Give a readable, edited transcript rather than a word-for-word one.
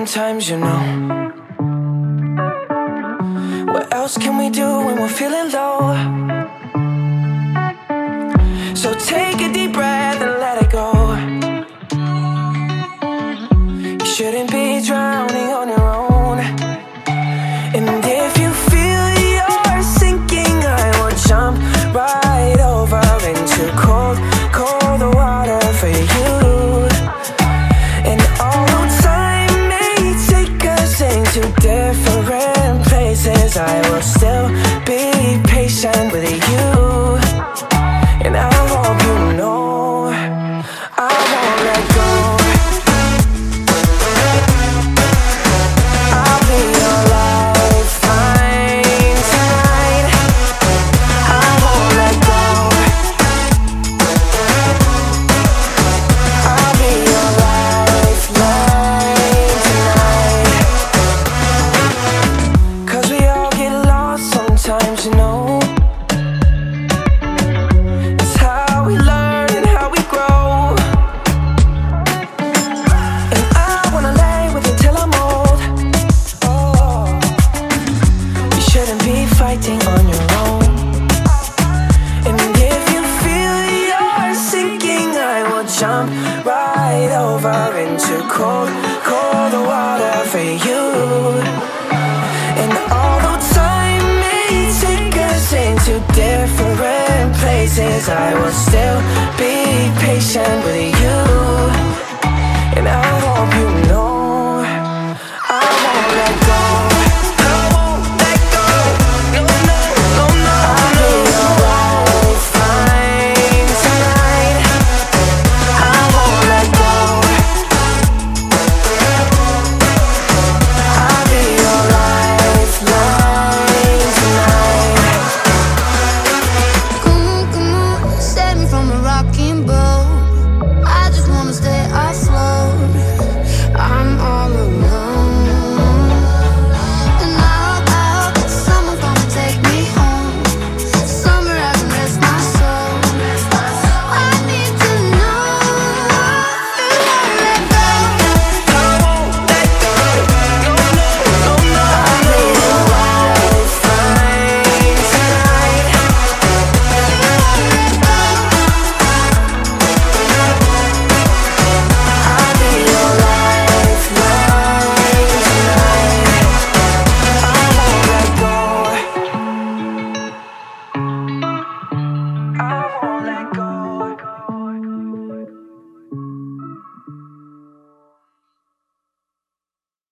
sometimes, you know. What else can we do when we're feeling low? So take a deep breath and let it go. You shouldn't be drowning on your own. And if you feel you're sinking, I will jump right over into cold, cold water for you. And although time may take us into different places, I will still be patient with you. And I hope you know I won't let go. I'll be your lifeline tonight. I won't let go. I'll be your lifeline tonight. 'Cause we all get lost sometimes, you know. It's how we learn and how we grow. And I wanna lay with you till I'm old. Oh, you shouldn't be fighting on your own. And if you feel you're sinking, I will jump right over into cold, cold water for you. And although time may take us into different places, I will still be patient with you.